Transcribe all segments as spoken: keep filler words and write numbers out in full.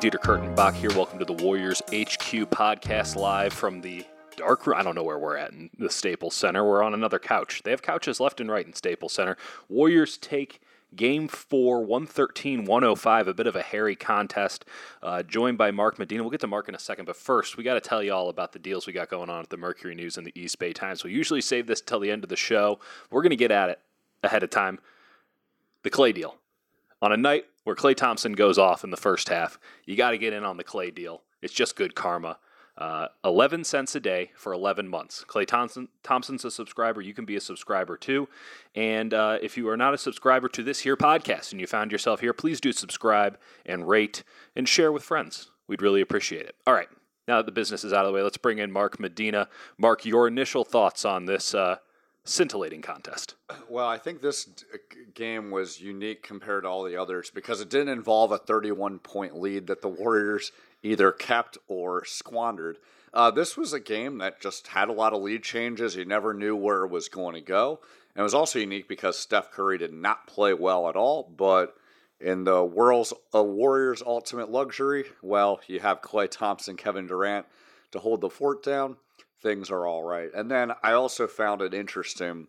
Dieter Kurtenbach here. Welcome to the Warriors H Q podcast live from the dark room. I don't know where we're at in the Staples Center. We're on another couch. They have couches left and right in Staples Center. Warriors take Game four, one thirteen one oh five, a bit of a hairy contest, uh, joined by Mark Medina. We'll get to Mark in a second, but first, we got to tell you all about the deals we got going on at the Mercury News and the East Bay Times. We usually save this till the end of the show. We're going to get at it ahead of time. The Klay deal. On a night where Klay Thompson goes off in the first half, you got to get in on the Klay deal. It's just good karma. Uh, eleven cents a day for eleven months. Klay Thompson, Thompson's a subscriber. You can be a subscriber too. And uh, if you are not a subscriber to this here podcast and you found yourself here, please do subscribe and rate and share with friends. We'd really appreciate it. All right. Now that the business is out of the way, let's bring in Mark Medina. Mark, your initial thoughts on this uh, scintillating contest? Well, I think this game was unique compared to all the others because it didn't involve a thirty-one point lead that the Warriors either kept or squandered. Uh, this was a game that just had a lot of lead changes. You never knew where it was going to go. And it was also unique because Steph Curry did not play well at all. But in the world's uh, Warriors' ultimate luxury, well, you have Klay Thompson, Kevin Durant to hold the fort down. Things are all right. And then I also found it interesting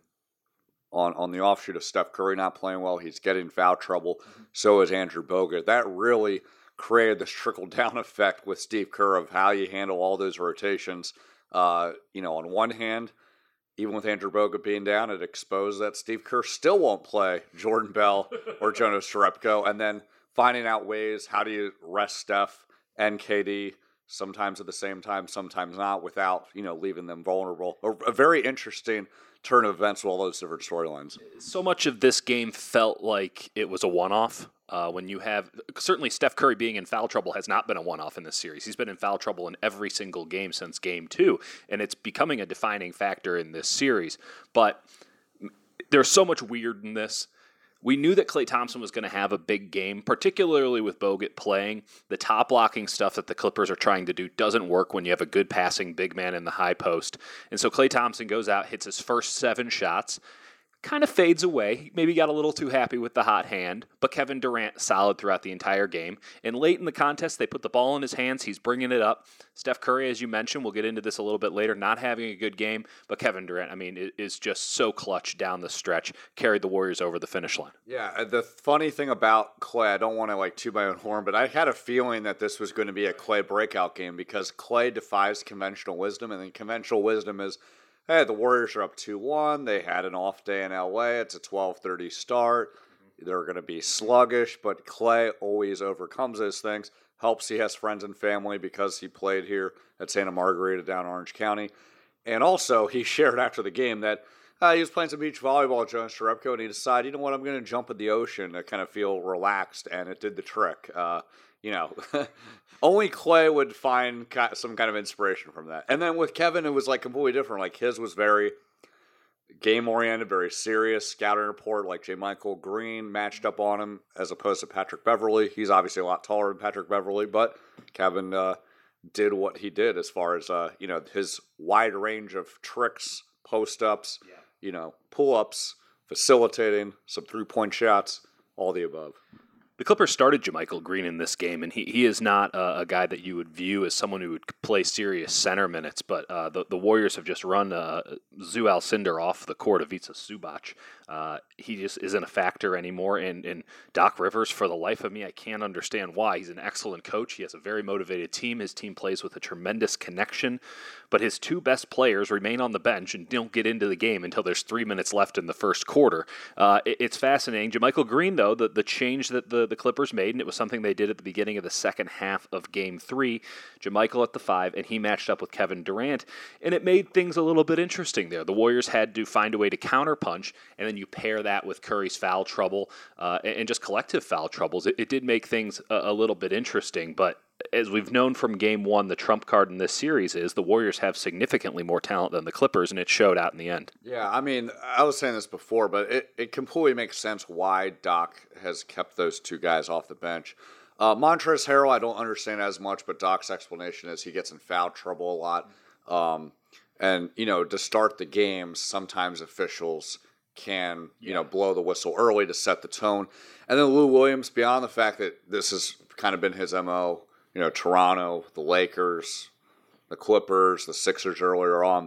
on, on the offshoot of Steph Curry not playing well. He's getting foul trouble. Mm-hmm. So is Andrew Bogut. That really created this trickle-down effect with Steve Kerr of how you handle all those rotations. Uh, you know, on one hand, even with Andrew Bogut being down, it exposed that Steve Kerr still won't play Jordan Bell or Jonas Jerebko. And then finding out ways, how do you rest Steph and K D sometimes at the same time, sometimes not, without, you know, leaving them vulnerable. A, a very interesting turn of events with all those different storylines. So much of this game felt like it was a one-off. Uh, when you have, certainly Steph Curry being in foul trouble has not been a one-off in this series. He's been in foul trouble in every single game since game two, and it's becoming a defining factor in this series. But there's so much weird in this. We knew that Klay Thompson was going to have a big game, particularly with Bogut playing. The top blocking stuff that the Clippers are trying to do doesn't work when you have a good passing big man in the high post. And so Klay Thompson goes out, hits his first seven shots, kind of fades away. He maybe got a little too happy with the hot hand, but Kevin Durant solid throughout the entire game. And late in the contest, they put the ball in his hands. He's bringing it up. Steph Curry, as you mentioned, we'll get into this a little bit later, not having a good game, but Kevin Durant, I mean, is just so clutch down the stretch, carried the Warriors over the finish line. Yeah, the funny thing about Klay, I don't want to like toot my own horn, but I had a feeling that this was going to be a Klay breakout game because Klay defies conventional wisdom, and then conventional wisdom is, hey, the Warriors are up two one. They had an off day in L A. It's a twelve thirty start. They're going to be sluggish, but Klay always overcomes those things. Helps he has friends and family because he played here at Santa Margarita down Orange County. And also, he shared after the game that uh, he was playing some beach volleyball with Jonas Jerebko, and he decided, you know what, I'm going to jump in the ocean to kind of feel relaxed, and it did the trick. Uh, you know, only Klay would find some kind of inspiration from that. And then with Kevin, it was like completely different. Like his was very game-oriented, very serious. Scouting report, like J. Michael Green matched up on him as opposed to Patrick Beverley. He's obviously a lot taller than Patrick Beverley, but Kevin uh, did what he did as far as, uh, you know, his wide range of tricks, post-ups, yeah. you know, pull-ups, facilitating, some three-point shots, all the above. The Clippers started JaMychal Green in this game, and he, he is not a, a guy that you would view as someone who would play serious center minutes, but uh, the, the Warriors have just run uh, Zu Alcindor off the court of Ivica Zubac. Uh, he just isn't a factor anymore, and, and Doc Rivers, for the life of me, I can't understand why. He's an excellent coach. He has a very motivated team. His team plays with a tremendous connection, but his two best players remain on the bench and don't get into the game until there's three minutes left in the first quarter. Uh, it, it's fascinating. JaMychal Green, though, the, the change that the, the Clippers made, and it was something they did at the beginning of the second half of Game three, JaMychal at the five, and he matched up with Kevin Durant, and it made things a little bit interesting there. The Warriors had to find a way to counterpunch, and then you pair that with Curry's foul trouble uh, and just collective foul troubles. It, it did make things a, a little bit interesting, but as we've known from game one, the trump card in this series is the Warriors have significantly more talent than the Clippers, and it showed out in the end. Yeah, I mean, I was saying this before, but it, it completely makes sense why Doc has kept those two guys off the bench. Uh, Montrezl Harrell, I don't understand as much, but Doc's explanation is he gets in foul trouble a lot. Um, and, you know, to start the game, sometimes officials can, you yeah. know, blow the whistle early to set the tone. And then Lou Williams, beyond the fact that this has kind of been his M O you know, Toronto, the Lakers, the Clippers, the Sixers earlier on.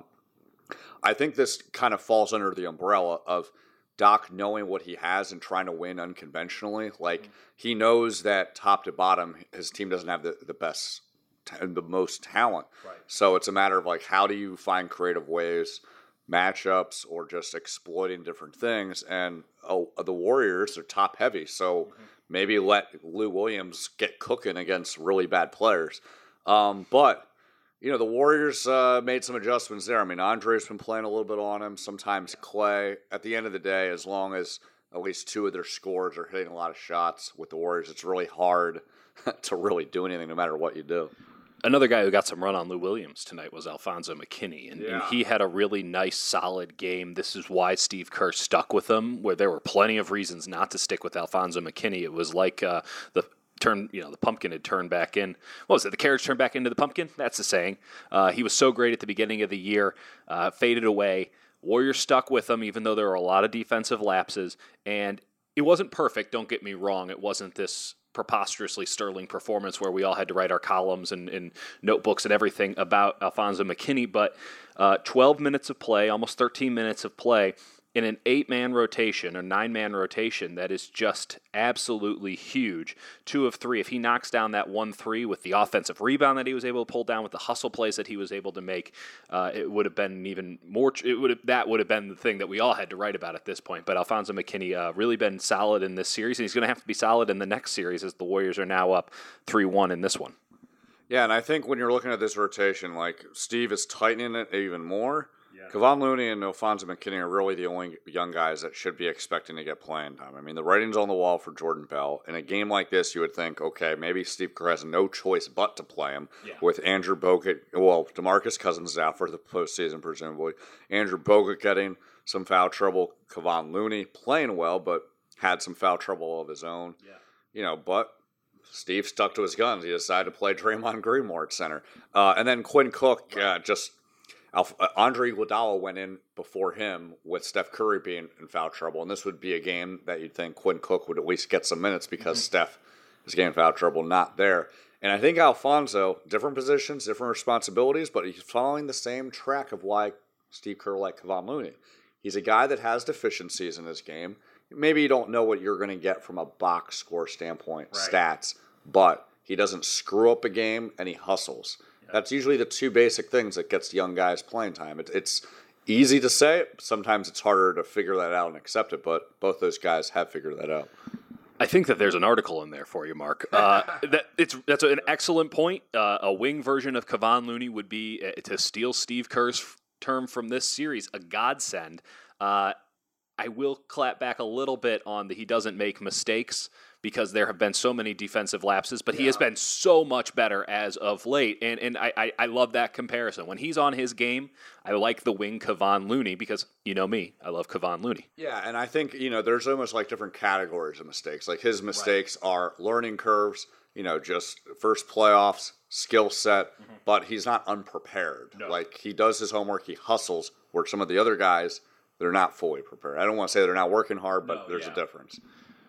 I think this kind of falls under the umbrella of Doc knowing what he has and trying to win unconventionally. Like, mm-hmm. he knows that top to bottom, his team doesn't have the, the best, the most talent. Right. So it's a matter of, like, how do you find creative ways, matchups, or just exploiting different things? And oh, the Warriors are top heavy, so mm-hmm. maybe let Lou Williams get cooking against really bad players. Um, but... You know, the Warriors uh, made some adjustments there. I mean, Andre's been playing a little bit on him, sometimes Clay. At the end of the day, as long as at least two of their scorers are hitting a lot of shots with the Warriors, it's really hard to really do anything no matter what you do. Another guy who got some run on Lou Williams tonight was Alfonzo McKinney, and, yeah. and he had a really nice, solid game. This is why Steve Kerr stuck with him, where there were plenty of reasons not to stick with Alfonzo McKinney. It was like uh, the turn, you know, the pumpkin had turned back in. What was it? The carriage turned back into the pumpkin? That's the saying. Uh, he was so great at the beginning of the year, uh, faded away. Warriors stuck with him, even though there were a lot of defensive lapses. And it wasn't perfect, don't get me wrong. It wasn't this preposterously sterling performance where we all had to write our columns and, and notebooks and everything about Alfonzo McKinney. But uh, twelve minutes of play, almost thirteen minutes of play, in an eight-man rotation or nine-man rotation that is just absolutely huge. Two of three. If he knocks down that one three with the offensive rebound that he was able to pull down, with the hustle plays that he was able to make, uh, it would have been even more. It would have, that would have been the thing that we all had to write about at this point. But Alfonzo McKinney uh, really been solid in this series, and he's going to have to be solid in the next series as the Warriors are now up three one in this one. Yeah, and I think when you're looking at this rotation, like Steve is tightening it even more. Yeah. Kevon Looney and Alfonzo McKinney are really the only young guys that should be expecting to get playing time. I mean, the writing's on the wall for Jordan Bell. In a game like this, you would think, okay, maybe Steve Kerr has no choice but to play him yeah. with Andrew Bogut. Well, DeMarcus Cousins is out for the postseason, presumably. Andrew Bogut getting some foul trouble. Kevon Looney playing well, but had some foul trouble of his own. Yeah. You know, but Steve stuck to his guns. He decided to play Draymond Green more at center. Uh, and then Quinn Cook uh, just... Alf- uh, Andre Iguodala went in before him with Steph Curry being in foul trouble, and this would be a game that you'd think Quinn Cook would at least get some minutes because mm-hmm. Steph is getting foul trouble, not there. And I think Alfonzo, different positions, different responsibilities, but he's following the same track of why Steve Kerr liked Kevon Looney. He's a guy that has deficiencies in his game. Maybe you don't know what you're going to get from a box score standpoint, right. stats, but he doesn't screw up a game and he hustles. That's usually the two basic things that gets young guys playing time. It, it's easy to say. Sometimes it's harder to figure that out and accept it, but both those guys have figured that out. I think that there's an article in there for you, Mark. Uh, that it's that's an excellent point. Uh, a wing version of Kevon Looney would be, uh, to steal Steve Kerr's term from this series, a godsend. Uh, I will clap back a little bit on the he doesn't make mistakes, because there have been so many defensive lapses, but yeah. he has been so much better as of late, and and I, I, I love that comparison. When he's on his game, I like the wing Kevon Looney because, you know me, I love Kevon Looney. Yeah, and I think, you know, there's almost like different categories of mistakes. Like his mistakes right. are learning curves, you know, just first playoffs, skill set, mm-hmm. but he's not unprepared. No. Like he does his homework, he hustles, where some of the other guys, they're not fully prepared. I don't want to say they're not working hard, but no, there's yeah. a difference.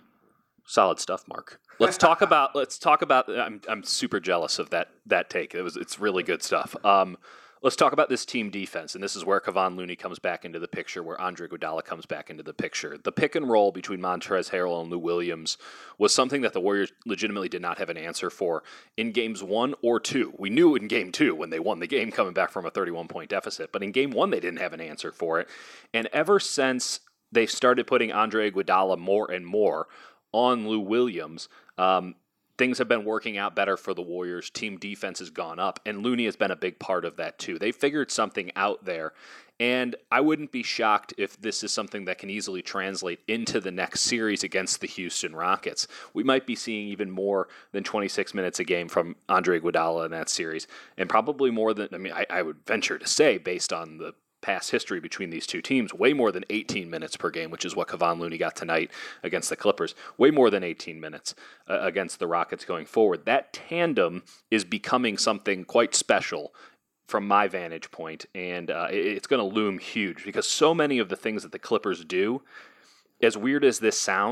Solid stuff, Mark. Let's talk about. Let's talk about. I'm I'm super jealous of that that take. It was it's really good stuff. Um, let's talk about this team defense, and this is where Kevon Looney comes back into the picture, where Andre Iguodala comes back into the picture. The pick and roll between Montrezl Harrell and Lou Williams was something that the Warriors legitimately did not have an answer for in games one or two. We knew in game two when they won the game, coming back from a thirty-one point deficit, but in game one they didn't have an answer for it. And ever since they started putting Andre Iguodala more and more on Lou Williams, um, things have been working out better for the Warriors. Team defense has gone up, and Looney has been a big part of that too. They figured something out there, and I wouldn't be shocked if this is something that can easily translate into the next series against the Houston Rockets. We might be seeing even more than twenty-six minutes a game from Andre Iguodala in that series, and probably more than, I mean, I, I would venture to say, based on the past history between these two teams, way more than eighteen minutes per game, which is what Kevon Looney got tonight against the Clippers. Way more than eighteen minutes uh, against the Rockets going forward. That tandem is becoming something quite special from my vantage point, and uh, it, it's going to loom huge because so many of the things that the Clippers do, as weird as this sounds,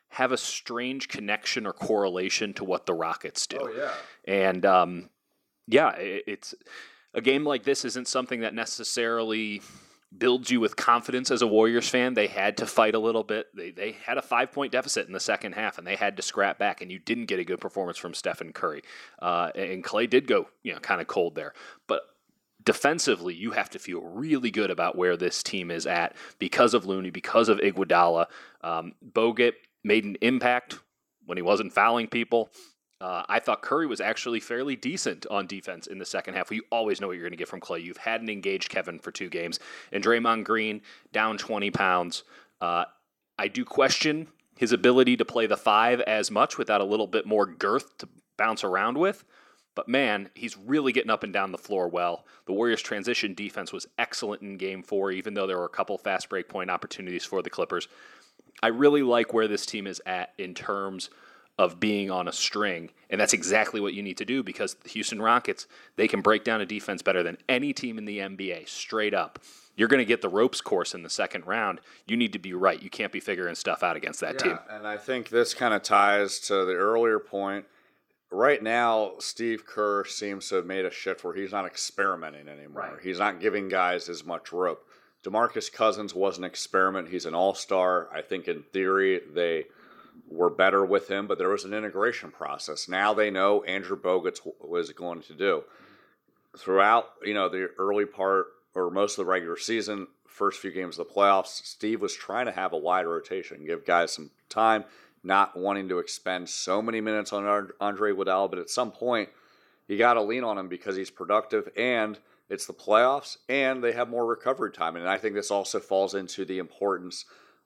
have a strange connection or correlation to what the Rockets do. Oh, yeah. And, um, yeah, it, it's a game like this isn't something that necessarily builds you with confidence as a Warriors fan. They had to fight a little bit. They they had a five-point deficit in the second half, and they had to scrap back, and you didn't get a good performance from Stephen Curry. Uh, and Clay did go, you know, kind of cold there. But defensively, you have to feel really good about where this team is at because of Looney, because of Iguodala. Um, Bogut made an impact when he wasn't fouling people. Uh, I thought Curry was actually fairly decent on defense in the second half. You always know what you're going to get from Clay. You've had an engaged Kevin for two games. And Draymond Green, down twenty pounds. Uh, I do question his ability to play the five as much without a little bit more girth to bounce around with. But, man, he's really getting up and down the floor well. The Warriors' transition defense was excellent in Game four, even though there were a couple fast break point opportunities for the Clippers. I really like where this team is at in terms of being on a string, and that's exactly what you need to do because the Houston Rockets, they can break down a defense better than any team in the N B A, straight up. You're going to get the ropes course in the second round. You need to be right. You can't be figuring stuff out against that yeah, team. And I think this kind of ties to the earlier point. Right now, Steve Kerr seems to have made a shift where he's not experimenting anymore. Right. He's not giving guys as much rope. DeMarcus Cousins was an experiment. He's an all-star. I think in theory they were better with him, but there was an integration process. Now they know Andrew Bogut was going to do. Throughout, you know, the early part or most of the regular season, first few games of the playoffs, Steve was trying to have a wide rotation, give guys some time, not wanting to expend so many minutes on Andre Iguodala, but at some point, you got to lean on him because he's productive and it's the playoffs and they have more recovery time. And I think this also falls into the importance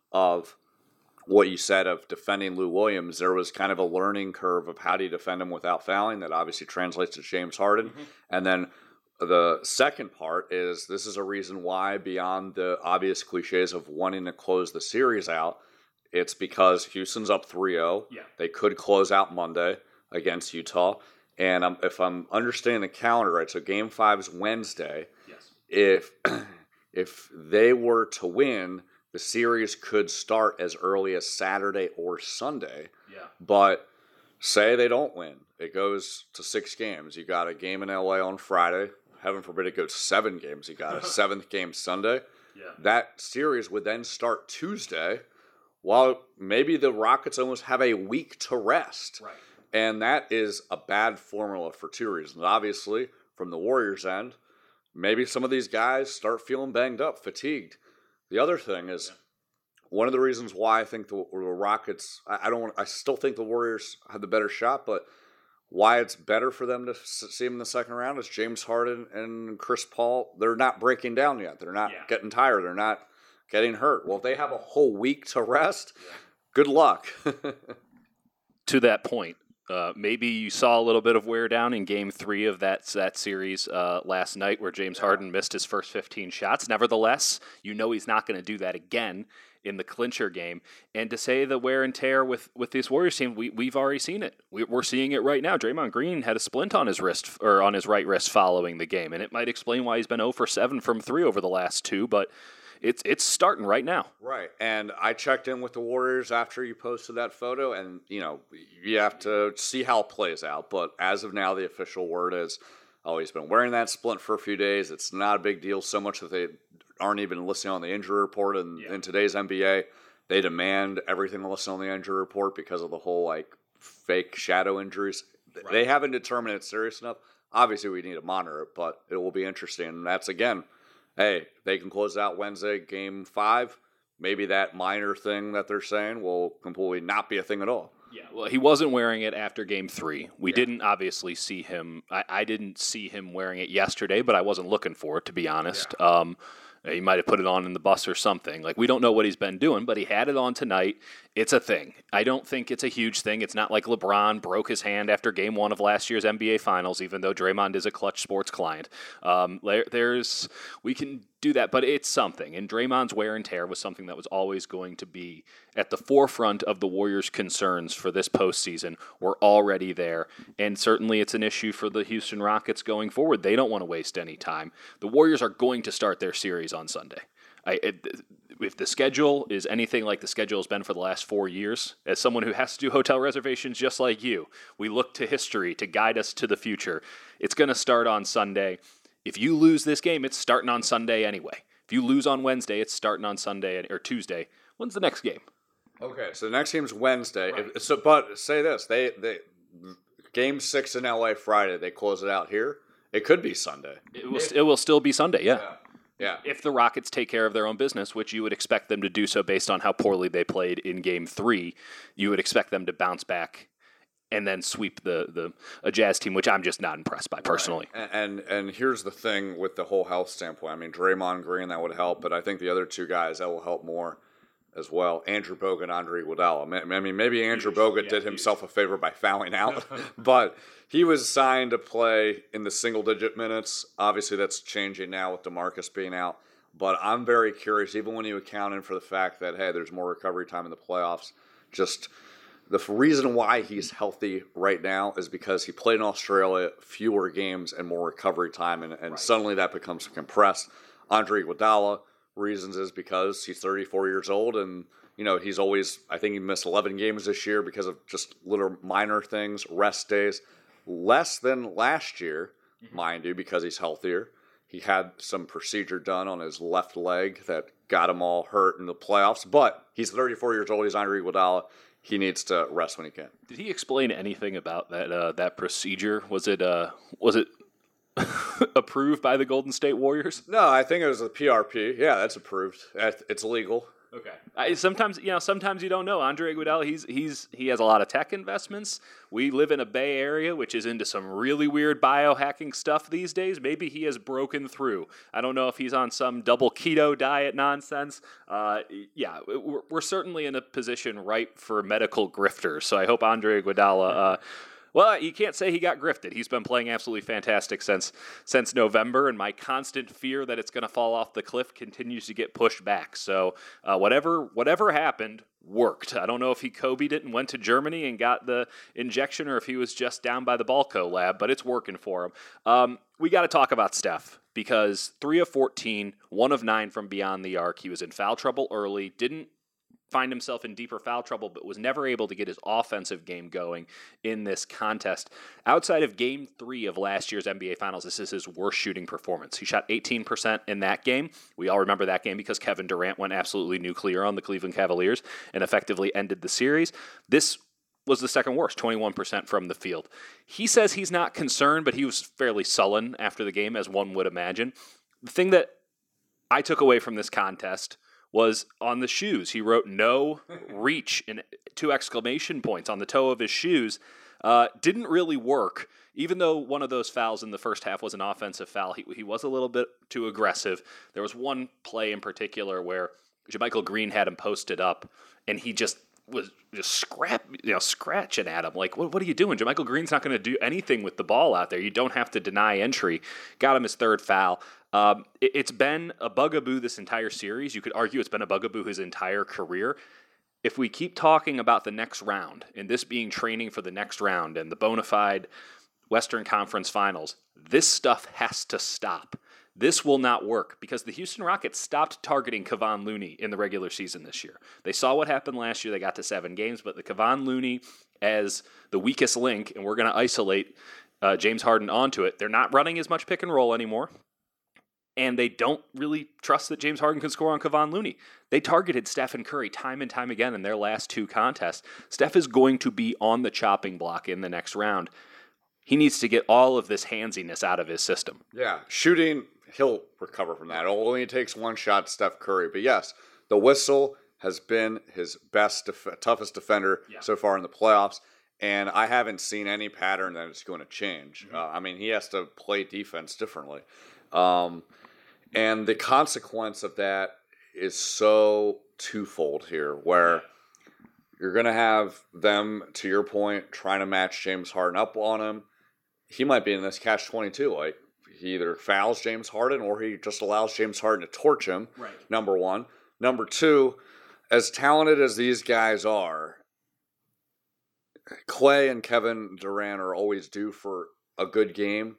of what you said of defending Lou Williams. There was kind of a learning curve of how do you defend him without fouling. That obviously translates to James Harden. Mm-hmm. And then the second part is this is a reason why, beyond the obvious cliches of wanting to close the series out, it's because Houston's up three oh. Yeah. They could close out Monday against Utah. And um, if I'm understanding the calendar right, so Game five is Wednesday. Yes. If if they were to win, the series could start as early as Saturday or Sunday. Yeah. But say they don't win. It goes to six games. You got a game in L A on Friday. Heaven forbid it goes seven games. You got a seventh game Sunday. Yeah. That series would then start Tuesday, while maybe the Rockets almost have a week to rest. Right. And that is a bad formula for two reasons. Obviously, from the Warriors' end, maybe some of these guys start feeling banged up, fatigued. The other thing is, yeah. one of the reasons why I think the, the Rockets, I, I don't want, I still think the Warriors have the better shot, but why it's better for them to see them in the second round is James Harden and Chris Paul, they're not breaking down yet. They're not yeah. getting tired. They're not getting hurt. Well, if they have a whole week to rest, yeah. good luck. To that point, Uh, maybe you saw a little bit of wear down in Game Three of that that series uh, last night, where James Harden missed his first fifteen shots. Nevertheless, you know he's not going to do that again in the clincher game. And to say the wear and tear with, with this Warriors team, we we've already seen it. We, we're seeing it right now. Draymond Green had a splint on his wrist or on his right wrist following the game, and it might explain why he's been zero for seven from three over the last two. But It's it's starting right now. Right. And I checked in with the Warriors after you posted that photo, and, you know, you have to see how it plays out. But as of now, the official word is, oh, he's been wearing that splint for a few days. It's not a big deal, so much that they aren't even listing on the injury report. And yeah. in today's N B A, they demand everything listed on the injury report because of the whole, like, fake shadow injuries. Right. They haven't determined it's serious enough. Obviously, we need to monitor it, but it will be interesting. And that's, again, hey, they can close out Wednesday, game five. Maybe that minor thing that they're saying will completely not be a thing at all. Yeah, well, he wasn't wearing it after game three. We Yeah. didn't obviously see him. I, I didn't see him wearing it yesterday, but I wasn't looking for it, to be honest. Yeah. Um, he might have put it on in the bus or something. Like, we don't know what he's been doing, but he had it on tonight. It's a thing. I don't think it's a huge thing. It's not like LeBron broke his hand after game one of last year's N B A Finals, even though Draymond is a Clutch Sports client. Um, there, there's we can do that, but it's something. And Draymond's wear and tear was something that was always going to be at the forefront of the Warriors' concerns for this postseason. We're already there, and certainly it's an issue for the Houston Rockets going forward. They don't want to waste any time. The Warriors are going to start their series on Sunday. I, it, if the schedule is anything like the schedule has been for the last four years, as someone who has to do hotel reservations just like you, we look to history to guide us to the future. It's going to start on Sunday. If you lose this game, it's starting on Sunday anyway. If you lose on Wednesday, it's starting on Sunday or Tuesday. When's the next game? Okay, so the next game's Wednesday. Right. If, so, but say this: they they game six in L A Friday. They close it out here. It could be Sunday. It will. It will still be Sunday. Yeah. Yeah. Yeah. If the Rockets take care of their own business, which you would expect them to do so based on how poorly they played in Game Three, you would expect them to bounce back and then sweep the the a Jazz team, which I'm just not impressed by personally. Right. And, and and here's the thing with the whole health standpoint. I mean, Draymond Green, that would help, but I think the other two guys that will help more as well. Andrew Bogut and Andre Iguodala. I mean, maybe Andrew Bogut yeah, did himself a favor by fouling out, but he was signed to play in the single-digit minutes. Obviously, that's changing now with DeMarcus being out. But I'm very curious, even when you account in for the fact that, hey, there's more recovery time in the playoffs, just the reason why he's healthy right now is because he played in Australia, fewer games and more recovery time, and, and right. suddenly that becomes compressed. Andre Iguodala, reasons is because he's thirty-four years old, and you know he's always, I think he missed eleven games this year because of just little minor things, rest days, less than last year, mm-hmm. mind you, because he's healthier. He had some procedure done on his left leg that got him all hurt in the playoffs, but he's thirty-four years old. He's Andre Iguodala. He needs to rest when he can. Did he explain anything about that uh, that procedure? Was it uh, was it approved by the Golden State Warriors? No, I think it was the P R P. Yeah, that's approved. It's legal. Okay. I, sometimes you know, sometimes you don't know. Andre Iguodala, he's he's he has a lot of tech investments. We live in a Bay Area which is into some really weird biohacking stuff these days. Maybe he has broken through. I don't know if he's on some double keto diet nonsense. Uh, yeah, we're, we're certainly in a position ripe for medical grifters. So I hope Andre Iguodala. Uh, Well, you can't say he got grifted. He's been playing absolutely fantastic since since November, and my constant fear that it's going to fall off the cliff continues to get pushed back. So uh, whatever whatever happened worked. I don't know if he Kobe'd it and went to Germany and got the injection, or if he was just down by the Balco lab, but it's working for him. Um, we got to talk about Steph, because three of fourteen, one of nine from beyond the arc. He was in foul trouble early, didn't find himself in deeper foul trouble, but was never able to get his offensive game going in this contest. Outside of game three of last year's N B A Finals, this is his worst shooting performance. He shot eighteen percent in that game. We all remember that game because Kevin Durant went absolutely nuclear on the Cleveland Cavaliers and effectively ended the series. This was the second worst, twenty-one percent from the field. He says he's not concerned, but he was fairly sullen after the game, as one would imagine. The thing that I took away from this contest was on the shoes. He wrote no reach and two exclamation points on the toe of his shoes. Uh, didn't really work. Even though one of those fouls in the first half was an offensive foul, he, he was a little bit too aggressive. There was one play in particular where JaMychal Green had him posted up, and he just was just scrap, you know, scratching at him. Like, what, what are you doing? JaMychal Green's not going to do anything with the ball out there. You don't have to deny entry. Got him his third foul. Um, it, it's been a bugaboo this entire series. You could argue it's been a bugaboo his entire career. If we keep talking about the next round, and this being training for the next round and the bona fide Western Conference Finals, this stuff has to stop. This will not work because the Houston Rockets stopped targeting Kevon Looney in the regular season this year. They saw what happened last year. They got to seven games, but the Kevon Looney as the weakest link, and we're going to isolate uh, James Harden onto it. They're not running as much pick and roll anymore, and they don't really trust that James Harden can score on Kevon Looney. They targeted Stephen Curry time and time again in their last two contests. Steph is going to be on the chopping block in the next round. He needs to get all of this handsiness out of his system. Yeah, shooting, he'll recover from that. It only takes one shot, Steph Curry. But yes, the whistle has been his best, def- toughest defender yeah. so far in the playoffs. And I haven't seen any pattern that it's going to change. Mm-hmm. Uh, I mean, he has to play defense differently. Um, and the consequence of that is so twofold here, where you're going to have them, to your point, trying to match James Harden up on him. He might be in this catch twenty-two. Like, he either fouls James Harden or he just allows James Harden to torch him, right. number one. Number two, as talented as these guys are, Clay and Kevin Durant are always due for a good game.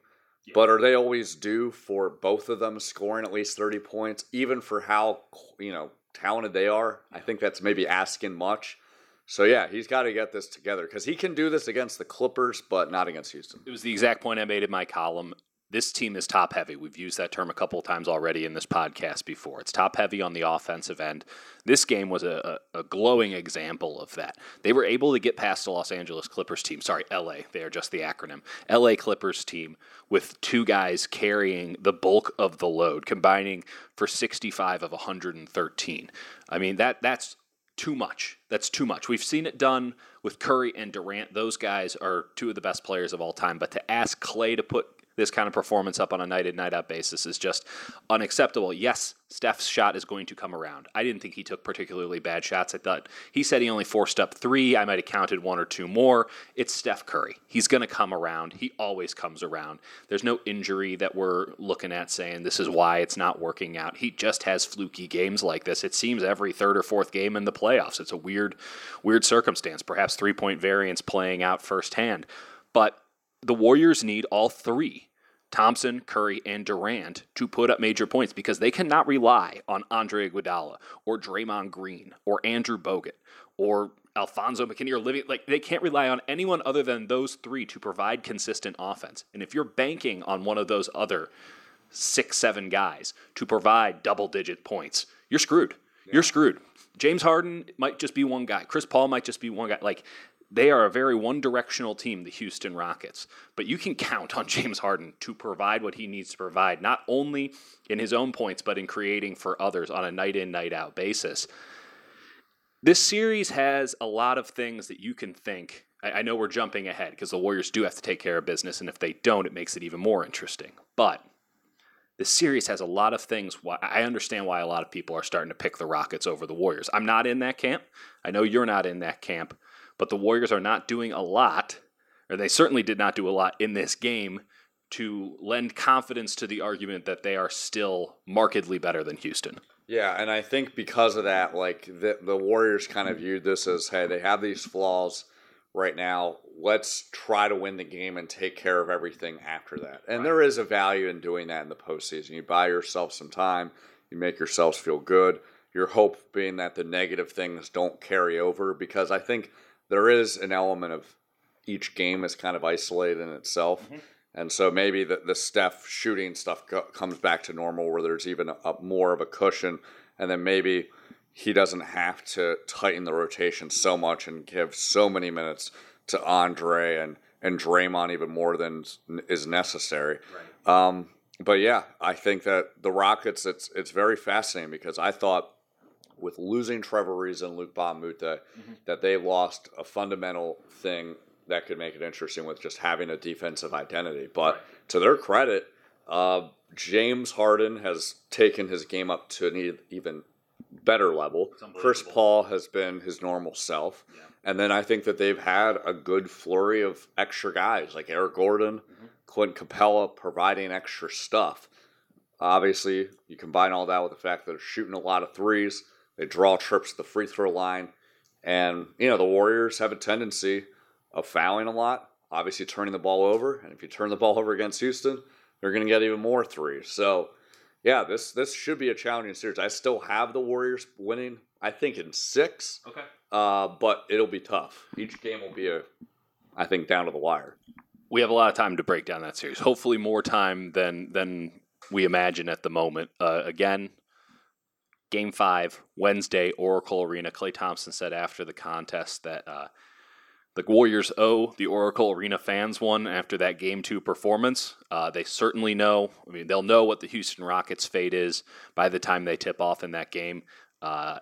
Yeah. But are they always due for both of them scoring at least thirty points, even for how, you know, talented they are? I think that's maybe asking much. So, yeah, he's got to get this together because he can do this against the Clippers, but not against Houston. It was the exact point I made in my column. This team is top-heavy. We've used that term a couple of times already in this podcast before. It's top-heavy on the offensive end. This game was a, a, a glowing example of that. They were able to get past the Los Angeles Clippers team. Sorry, L A. They are just the acronym. L A Clippers team with two guys carrying the bulk of the load, combining for sixty-five of one hundred thirteen. I mean, that that's too much. That's too much. We've seen it done with Curry and Durant. Those guys are two of the best players of all time. But to ask Klay to put this kind of performance up on a night in, night out basis is just unacceptable. Yes, Steph's shot is going to come around. I didn't think he took particularly bad shots. I thought he said he only forced up three. I might have counted one or two more. It's Steph Curry. He's going to come around. He always comes around. There's no injury that we're looking at saying this is why it's not working out. He just has fluky games like this. It seems every third or fourth game in the playoffs. It's a weird, weird circumstance. Perhaps three-point variance playing out firsthand. But the Warriors need all three, Thompson, Curry, and Durant, to put up major points because they cannot rely on Andre Iguodala or Draymond Green or Andrew Bogut or Alfonso McKinney or Living. Like, they can't rely on anyone other than those three to provide consistent offense. And if you're banking on one of those other six, seven guys to provide double-digit points, you're screwed. Yeah. You're screwed. James Harden might just be one guy. Chris Paul might just be one guy. Like, they are a very one-directional team, the Houston Rockets. But you can count on James Harden to provide what he needs to provide, not only in his own points, but in creating for others on a night-in, night-out basis. This series has a lot of things that you can think. I, I know we're jumping ahead because the Warriors do have to take care of business, and if they don't, it makes it even more interesting. But this series has a lot of things. Why, I understand why a lot of people are starting to pick the Rockets over the Warriors. I'm not in that camp. I know you're not in that camp. But the Warriors are not doing a lot, or they certainly did not do a lot in this game to lend confidence to the argument that they are still markedly better than Houston. Yeah, and I think because of that, like the, the Warriors kind of viewed this as, hey, they have these flaws right now. Let's try to win the game and take care of everything after that. And right. There is a value in doing that in the postseason. You buy yourself some time. You make yourselves feel good. Your hope being that the negative things don't carry over, because I think there is an element of each game is kind of isolated in itself. Mm-hmm. And so maybe the, the Steph shooting stuff co- comes back to normal where there's even a, a more of a cushion. And then maybe he doesn't have to tighten the rotation so much and give so many minutes to Andre and, and Draymond even more than is necessary. Right. Um, but yeah, I think that the Rockets, it's it's very fascinating because I thought with losing Trevor Ariza and Luc Mbah a Moute, mm-hmm. that they lost a fundamental thing that could make it interesting with just having a defensive identity. But right. to their credit, uh, James Harden has taken his game up to an even better level. Chris Paul has been his normal self. Yeah. And then I think that they've had a good flurry of extra guys like Eric Gordon, mm-hmm. Clint Capella providing extra stuff. Obviously, you combine all that with the fact that they're shooting a lot of threes. They draw trips to the free throw line. And, you know, the Warriors have a tendency of fouling a lot, obviously turning the ball over. And if you turn the ball over against Houston, they're going to get even more threes. So, yeah, this this should be a challenging series. I still have the Warriors winning, I think, in six. Okay. Uh, but it'll be tough. Each game will be, a, I think, down to the wire. We have a lot of time to break down that series. Hopefully more time than than we imagine at the moment. Uh, again, Game five, Wednesday, Oracle Arena. Klay Thompson said after the contest that uh, the Warriors owe the Oracle Arena fans one after that Game two performance. Uh, they certainly know. I mean, they'll know what the Houston Rockets' fate is by the time they tip off in that game. Uh,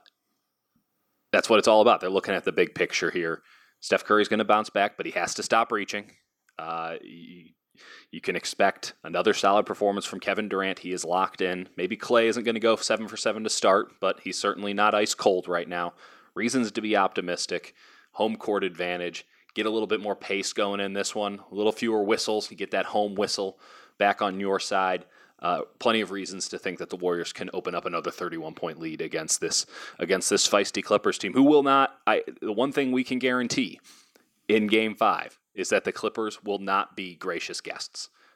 that's what it's all about. They're looking at the big picture here. Steph Curry's going to bounce back, but he has to stop reaching. Uh, he, You can expect another solid performance from Kevin Durant. He is locked in. Maybe Klay isn't going to go seven for seven to start, but he's certainly not ice cold right now. Reasons to be optimistic. Home court advantage. Get a little bit more pace going in this one. A little fewer whistles. You get that home whistle back on your side. Uh, plenty of reasons to think that the Warriors can open up another thirty-one point lead against this against this feisty Clippers team, who will not. I, the one thing we can guarantee in Game Five is that the Clippers will not be gracious guests.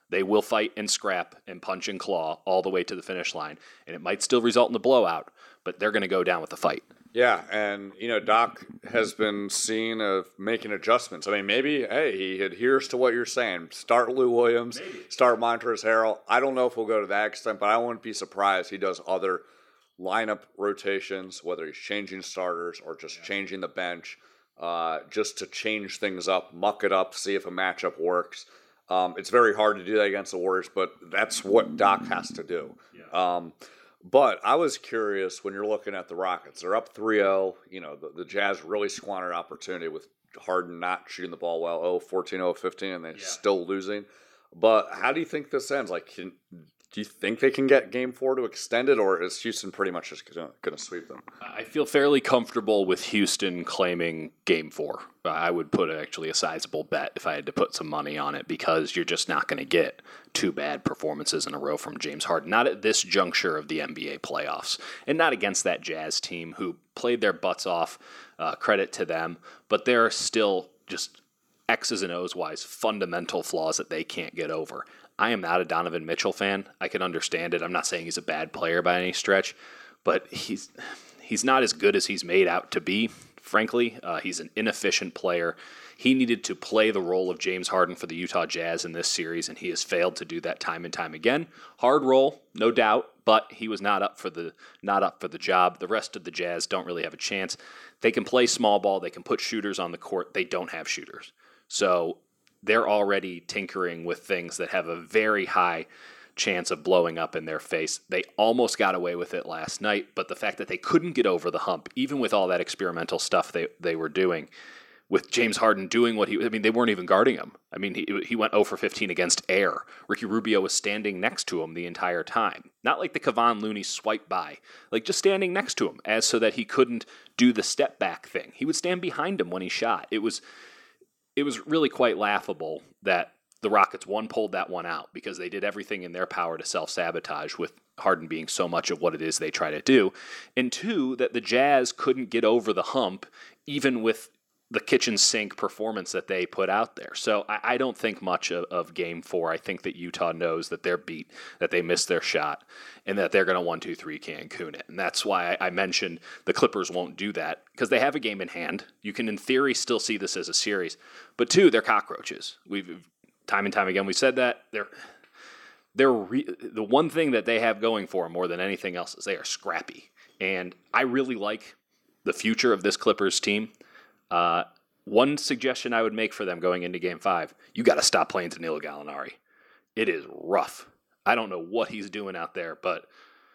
They will fight and scrap and punch and claw all the way to the finish line, and it might still result in a blowout, but they're going to go down with the fight. Yeah, and, you know, Doc has been seen of making adjustments. I mean, maybe, hey, he adheres to what you're saying. Start Lou Williams, maybe. Start Montrezl Harrell. I don't know if we'll go to that extent, but I wouldn't be surprised he does other lineup rotations, whether he's changing starters or just yeah. changing the bench, uh, just to change things up, muck it up, see if a matchup works. Um, it's very hard to do that against the Warriors, but that's what Doc has to do. Yeah. Um, but I was curious when you're looking at the Rockets. They're up three oh. You know, the, the Jazz really squandered opportunity with Harden not shooting the ball well. Oh, fourteen oh fifteen, and they're yeah. still losing. But how do you think this ends? Like, can, do you think they can get game four to extend it, or is Houston pretty much just going to sweep them? I feel fairly comfortable with Houston claiming game four. I would put actually a sizable bet if I had to put some money on it, because you're just not going to get two bad performances in a row from James Harden. Not at this juncture of the N B A playoffs, and not against that Jazz team who played their butts off. Uh, credit to them, but there are still just X's and O's wise fundamental flaws that they can't get over. I am not a Donovan Mitchell fan. I can understand it. I'm not saying he's a bad player by any stretch, but he's he's not as good as he's made out to be, frankly. Uh, he's an inefficient player. He needed to play the role of James Harden for the Utah Jazz in this series, and he has failed to do that time and time again. Hard role, no doubt, but he was not up for the not up for the job. The rest of the Jazz don't really have a chance. They can play small ball. They can put shooters on the court. They don't have shooters. So they're already tinkering with things that have a very high chance of blowing up in their face. They almost got away with it last night, but the fact that they couldn't get over the hump, even with all that experimental stuff they, they were doing, with James Harden doing what he, I mean, they weren't even guarding him. I mean, he he went oh for fifteen against air. Ricky Rubio was standing next to him the entire time. Not like the Kevon Looney swipe by, like just standing next to him as so that he couldn't do the step back thing. He would stand behind him when he shot. It was, it was really quite laughable that the Rockets, one, pulled that one out because they did everything in their power to self-sabotage, with Harden being so much of what it is they try to do. And two, that the Jazz couldn't get over the hump, even with the kitchen sink performance that they put out there. So I, I don't think much of, of game four. I think that Utah knows that they're beat, that they missed their shot, and that they're going to one two three Cancun it. And that's why I, I mentioned the Clippers won't do that, because they have a game in hand. You can, in theory, still see this as a series. But two, they're cockroaches. We've time and time again, we said that. They're they're re- the one thing that they have going for them more than anything else is they are scrappy. And I really like the future of this Clippers team. Uh, one suggestion I would make for them going into Game Five: you got to stop playing Danilo Gallinari. It is rough. I don't know what he's doing out there, but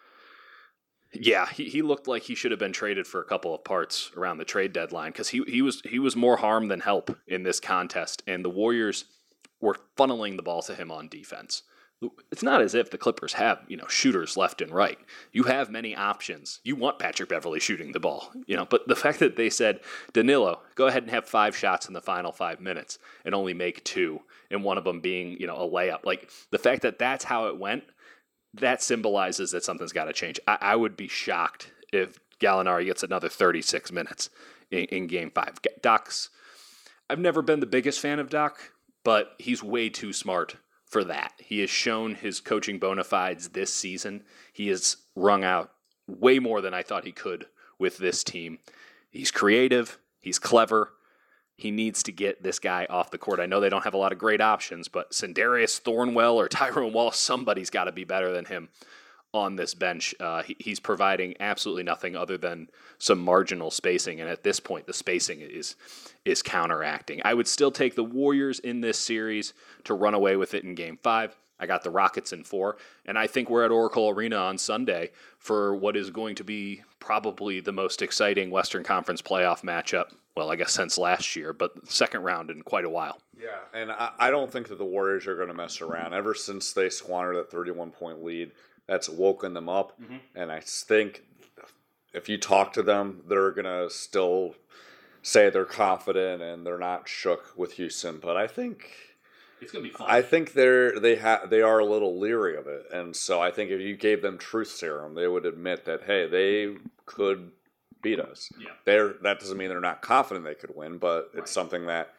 yeah, he, he looked like he should have been traded for a couple of parts around the trade deadline, because he he was he was more harm than help in this contest, and the Warriors were funneling the ball to him on defense. It's not as if the Clippers have, you know, shooters left and right. You have many options. You want Patrick Beverley shooting the ball, you know, but the fact that they said, Danilo, go ahead and have five shots in the final five minutes and only make two, and one of them being, you know, a layup. Like, the fact that that's how it went, that symbolizes that something's got to change. I, I would be shocked if Gallinari gets another thirty-six minutes in, in Game five. Doc's, I've never been the biggest fan of Doc, but he's way too smart for that. He has shown his coaching bona fides this season. He has wrung out way more than I thought he could with this team. He's creative. He's clever. He needs to get this guy off the court. I know they don't have a lot of great options, but Sindarius Thornwell or Tyrone Wall, somebody's got to be better than him on this bench. Uh, he, he's providing absolutely nothing other than some marginal spacing, and at this point, the spacing is is counteracting. I would still take the Warriors in this series to run away with it in Game five. I got the Rockets in four, and I think we're at Oracle Arena on Sunday for what is going to be probably the most exciting Western Conference playoff matchup, well, I guess since last year, but second round in quite a while. Yeah, and I, I don't think that the Warriors are going to mess around. Ever since they squandered that thirty-one point lead, that's woken them up, mm-hmm. and I think if you talk to them, they're going to still say they're confident and they're not shook with Houston. But I think it's going to be fun. I think they're they ha- they are a little leery of it, and so I think if you gave them truth serum, they would admit that, hey, they could beat us. Yeah. They're that doesn't mean they're not confident they could win, but it's right. something that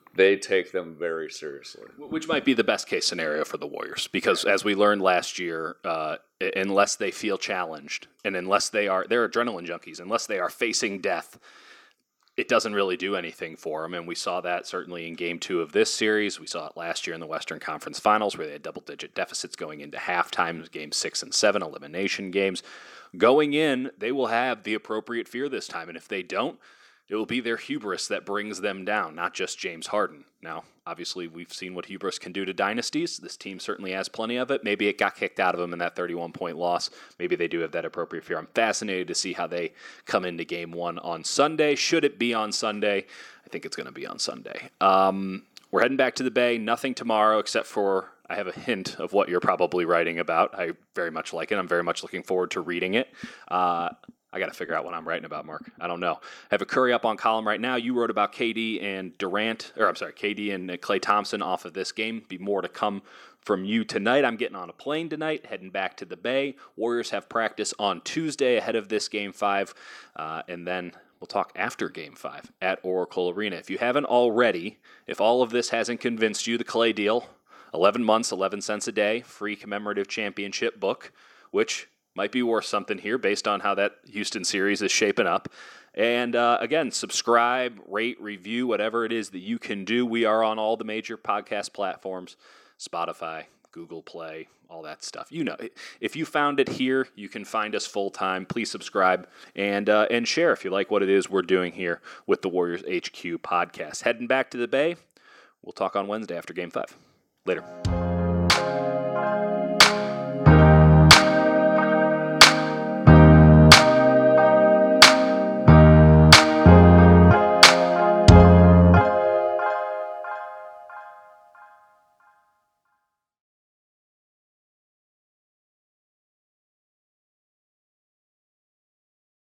they take them very seriously. Which might be the best case scenario for the Warriors, because as we learned last year, uh, unless they feel challenged and unless they are, they're adrenaline junkies, unless they are facing death, it doesn't really do anything for them. And we saw that certainly in game two of this series. We saw it last year in the Western Conference Finals where they had double-digit deficits going into halftime, game six and seven, elimination games. Going in, they will have the appropriate fear this time. And if they don't, it will be their hubris that brings them down, not just James Harden. Now, obviously, we've seen what hubris can do to dynasties. This team certainly has plenty of it. Maybe it got kicked out of them in that thirty-one point loss. Maybe they do have that appropriate fear. I'm fascinated to see how they come into game one on Sunday. Should it be on Sunday? I think it's going to be on Sunday. Um, we're heading back to the Bay. Nothing tomorrow except for I have a hint of what you're probably writing about. I very much like it. I'm very much looking forward to reading it. Uh, I got to figure out what I'm writing about, Mark. I don't know. I have a Curry up on column right now. You wrote about K D and Durant, or I'm sorry, K D and Klay Thompson off of this game. Be more to come from you tonight. I'm getting on a plane tonight, heading back to the Bay. Warriors have practice on Tuesday ahead of this game five, uh, and then we'll talk after game five at Oracle Arena. If you haven't already, if all of this hasn't convinced you, the Klay deal, eleven months, eleven cents a day, free commemorative championship book, which might be worth something here based on how that Houston series is shaping up. And uh, again, subscribe, rate, review, whatever it is that you can do. We are on all the major podcast platforms, Spotify, Google Play, all that stuff. You know, if you found it here, you can find us full-time. Please subscribe and uh, and share if you like what it is we're doing here with the Warriors H Q podcast. Heading back to the Bay, we'll talk on Wednesday after Game five. Later.